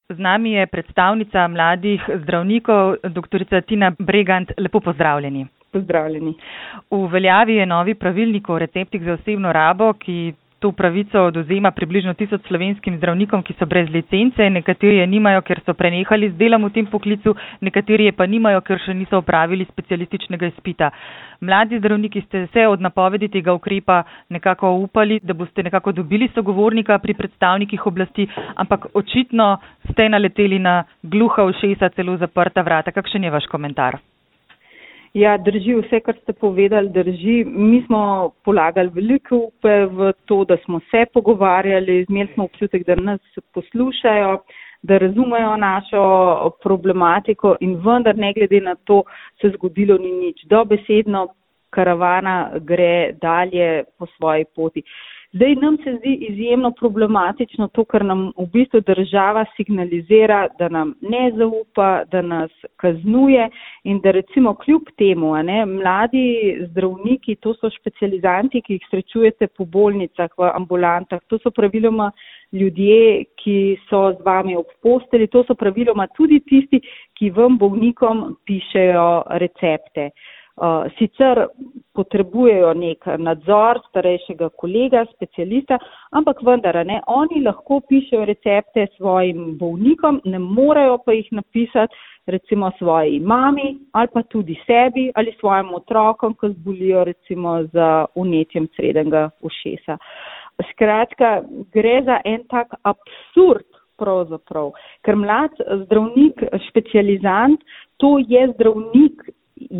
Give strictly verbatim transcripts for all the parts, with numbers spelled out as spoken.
Z nami je predstavnica mladih zdravnikov, doktorica Tina Bregant. Lepo pozdravljeni. Pozdravljeni. V veljavi je novi pravilnik o receptih za osebno rabo, ki to pravico odvzema približno tisoč slovenskim zdravnikom, ki so brez licence. Nekateri je nimajo, ker so prenehali z delom v tem poklicu, nekateri je pa nimajo, ker še niso opravili specialističnega izpita. Mladi zdravniki ste se od napovedi tega ukrepa nekako upali, da boste nekako dobili sogovornika pri predstavnikih oblasti, ampak očitno ste naleteli na gluha ušesa, celo zaprta vrata. Kakšen je vaš komentar? Ja, drži, vse, kar ste povedali, drži. Mi smo polagali veliko upe v to, da smo se pogovarjali, imeli smo občutek, da nas poslušajo, da razumejo našo problematiko in vendar ne glede na to se zgodilo ni nič. Dobesedno karavana gre dalje po svoji poti. Zdaj nam se zdi izjemno problematično to, kar nam v bistvu država signalizira, da nam ne zaupa, da nas kaznuje in da recimo kljub temu, a ne, mladi zdravniki, to so specializanti, ki jih srečujete po bolnicah, v ambulantah, to so praviloma ljudje, ki so z vami ob posteli, to so praviloma tudi tisti, ki vam bolnikom pišejo recepte. Uh, sicer potrebujejo nek nadzor starejšega kolega, specialista, ampak vendar, ne, oni lahko pišejo recepte svojim bolnikom, ne morejo pa jih napisati recimo svoji mami ali pa tudi sebi ali svojim otrokom, ki zbolijo recimo za vnetjem srednjega ušesa. Skratka, gre za en tak absurd pravzaprav, ker mlad zdravnik, specializant, to je zdravnik,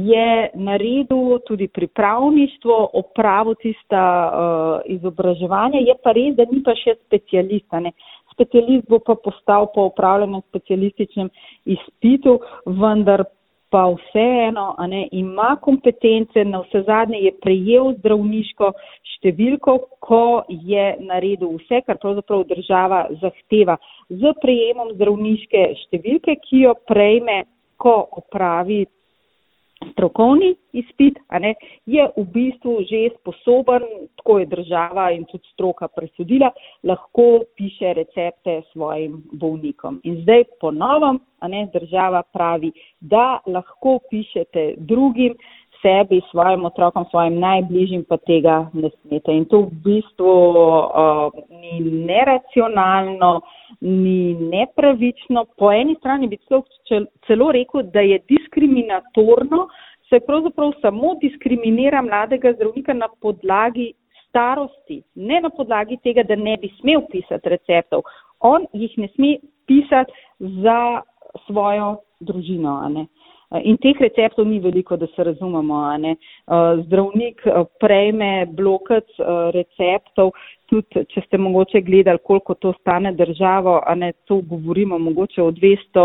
je naredil tudi pripravništvo, opravil tista uh, izobraževanja, je pa res, da ni pa še specialista. Ne. Specialist bo pa postal po opravljenem specialističnem izpitu, vendar pa vseeno, a ne, ima kompetence, na vse zadnje je prejel zdravniško številko, ko je naredil vse, kar pravzaprav država zahteva. Z prejemom zdravniške številke, ki jo prejme, ko opravi strokovni izpit, a ne, je v bistvu že sposoben, tako je država in tudi stroka presodila, lahko piše recepte svojim bolnikom. In zdaj po novem, a ne, država pravi, da lahko pišete drugim, sebi, svojim otrokom, svojim najbližjim, pa tega ne smete. In to v bistvu uh, ni neracionalno, ni nepravično. Po eni strani bi celo, celo rekel, da je diskriminatorno, se pravzaprav samo diskriminira mladega zdravnika na podlagi starosti, ne na podlagi tega, da ne bi smel pisati receptov. On jih ne sme pisati za svojo družino, a ne. In teh receptov ni veliko, da se razumemo, a ne. Zdravnik prejme blokec receptov, tudi če ste mogoče gledali, koliko to stane državo, a ne, to govorimo mogoče o dvesto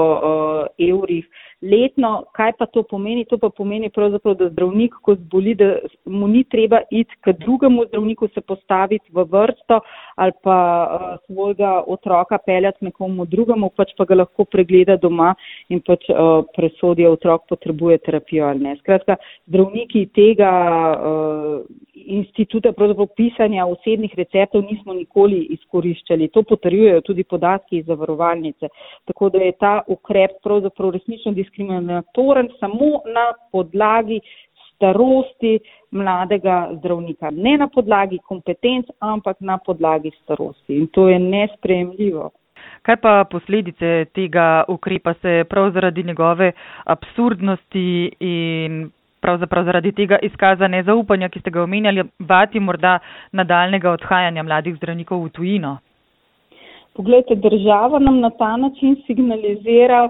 evrih letno. Kaj pa to pomeni? To pa pomeni pravzaprav, da zdravnik, ko zboli, da mu ni treba iti k drugemu zdravniku, se postaviti v vrsto ali pa uh, svojega otroka peljati nekomu drugemu, pač pa ga lahko pregleda doma in pač uh, presodi, otrok potrebuje terapijo ali ne. Skratka, zdravniki tega uh, instituta pravzaprav pisanja osebnih receptov nismo nikoli izkoriščali. To potrjujejo tudi podatki iz zavarovalnice. Tako da je ta ukrep pravzaprav resnično diskriminatoren samo na podlagi starosti mladega zdravnika. Ne na podlagi kompetenc, ampak na podlagi starosti. In to je nesprejemljivo. Kaj pa posledice tega ukrepa se prav zaradi njegove absurdnosti in pravzaprav zaradi tega izkaza nezaupanja, ki ste ga omenjali, bati morda nadaljnega odhajanja mladih zdravnikov v tujino? Poglejte, država nam na ta način signalizira,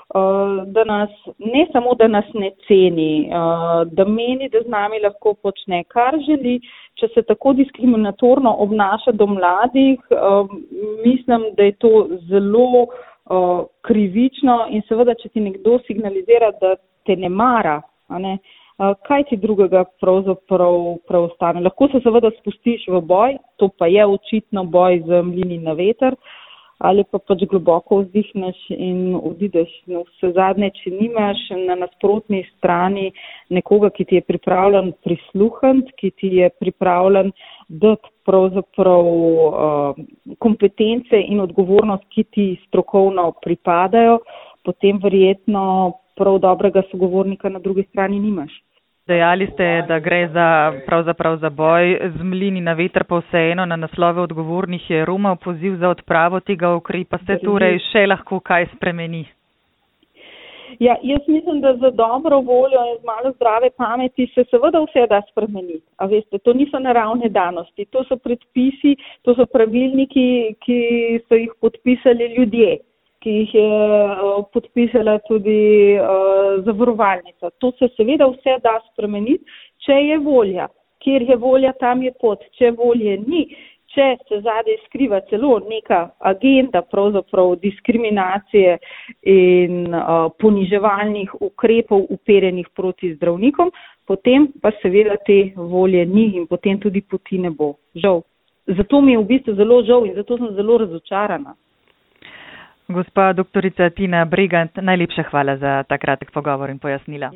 da nas, ne samo, da nas ne ceni, da meni, da z nami lahko počne, kar želi. Če se tako diskriminatorno obnaša do mladih, mislim, da je to zelo krivično in seveda, če ti nekdo signalizira, da te ne mara, a ne, kaj ti drugega pravzaprav preostane. Lahko se seveda spustiš v boj, to pa je očitno boj z mlini na veter, ali pa pač globoko vzdihneš in odideš. No, vse zadnje, če nimaš na nasprotni strani nekoga, ki ti je pripravljen prisluhniti, ki ti je pripravljen dati pravzaprav uh, kompetence in odgovornost, ki ti strokovno pripadajo, potem verjetno prav dobrega sogovornika na drugi strani nimaš. Dejali ste, da gre za, pravzaprav za boj z mlini na veter, pa vseeno na naslove odgovornih je romal poziv za odpravo tega ukrepa. Se torej še lahko kaj spremeni? Ja, jaz mislim, da za dobro voljo in z malo zdrave pameti se seveda vse da spremeniti. A veste, to niso naravne danosti, to so predpisi, to so pravilniki, ki so jih podpisali ljudje, ki jih je uh, podpisala tudi uh, zavarovalnica. To se seveda vse da spremeniti, če je volja. Kjer je volja, tam je pot. Če volje ni, če se zadaj skriva celo neka agenda pravzaprav diskriminacije in uh, poniževalnih ukrepov uperjenih proti zdravnikom, potem pa seveda te volje ni in potem tudi poti ne bo. Žal. Zato mi je v bistvu zelo žal in zato sem zelo razočarana. Gospa doktorica Tina Bregant, najlepša hvala za ta kratek pogovor in pojasnila.